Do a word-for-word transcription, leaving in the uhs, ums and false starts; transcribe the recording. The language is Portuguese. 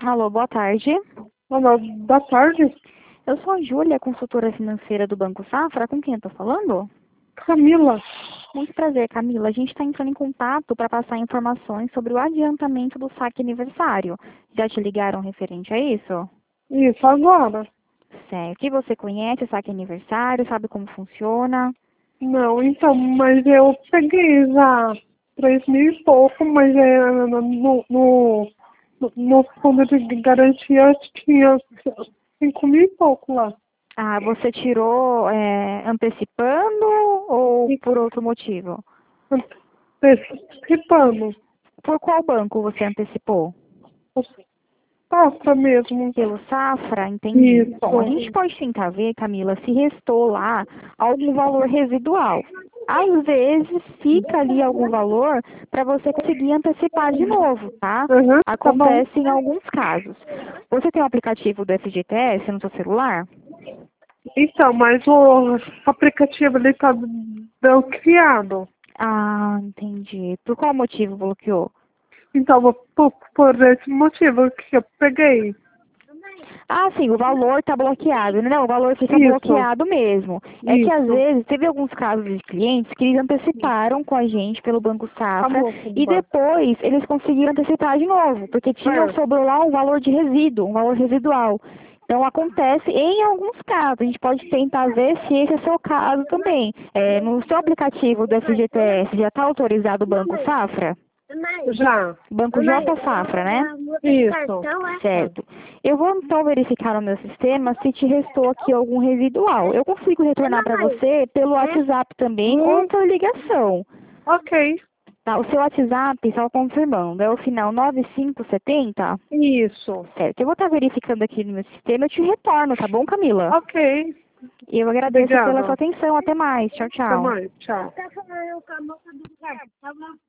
Alô, boa tarde. Olá, boa tarde. Eu sou a Júlia, consultora financeira do Banco Safra. Com quem eu tô falando? Camila. Muito prazer, Camila. A gente está entrando em contato para passar informações sobre o adiantamento do saque aniversário. Já te ligaram referente a isso? Isso, agora. Certo. E você conhece o saque aniversário? Sabe como funciona? Não, então, mas eu peguei já três mil e pouco, mas é, no, no, no, no fundo de garantia tinha cinco mil e pouco lá. Ah, você tirou é, antecipando ou E por outro motivo? antecipando. Por qual banco você antecipou? Passa mesmo. Pelo Safra, entendi. Bom, a gente Isso. pode tentar ver, Camila, se restou lá algum valor residual. Às vezes fica ali algum valor para você conseguir antecipar de novo, tá? Uhum, tá bom. Acontece em alguns casos. Você tem o aplicativo do F G T S no seu celular? Então, mas o aplicativo ele tá bloqueado. Ah, entendi. Por qual motivo bloqueou? Então, por, por esse motivo que eu peguei. Ah, sim, o valor está bloqueado. Não, o valor fica Isso, bloqueado mesmo. É que às isso. vezes teve alguns casos de clientes que eles anteciparam com a gente pelo Banco Safra Acabou com o e banco. depois eles conseguiram antecipar de novo, porque tinha É, sobrou lá um valor de resíduo, um valor residual. Então acontece em alguns casos. A gente pode tentar ver se esse é o seu caso também. É, no seu aplicativo do F G T S já está autorizado o Banco Safra? já. Banco J Safra, né? Isso. Certo. Eu vou então verificar no meu sistema se te restou aqui algum residual. Eu consigo retornar para você pelo WhatsApp também ou Hum, por ligação. ok. Tá, o seu WhatsApp, só confirmando, é o final nove cinco sete zero? Isso. Certo. Eu vou estar verificando aqui no meu sistema, eu te retorno, tá bom, Camila? Ok. Eu agradeço pela sua Obrigada. atenção. Até mais. Tchau, Até tchau. mais. Tchau.